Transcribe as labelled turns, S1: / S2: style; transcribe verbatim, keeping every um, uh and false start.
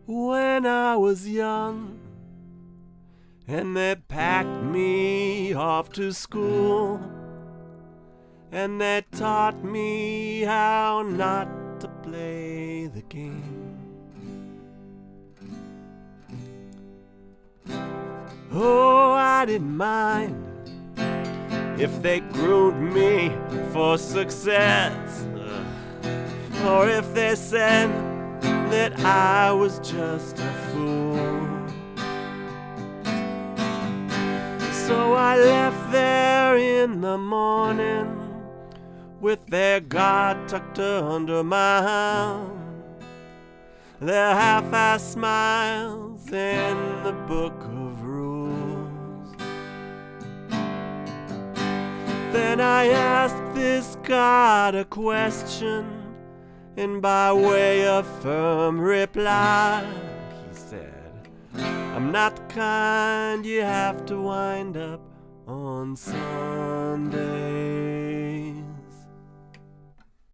S1: When I was young and they packed me off to school, and they taught me how not to play the game. Oh, I didn't mind if they groomed me for success, or if they said that I was just a fool. So I left there in the morning with their God tucked under my arm, their half-assed smiles and the book of rules. Then I asked this God a question, and by way of firm reply, he said, I'm not the kind you have to wind up on Sunday.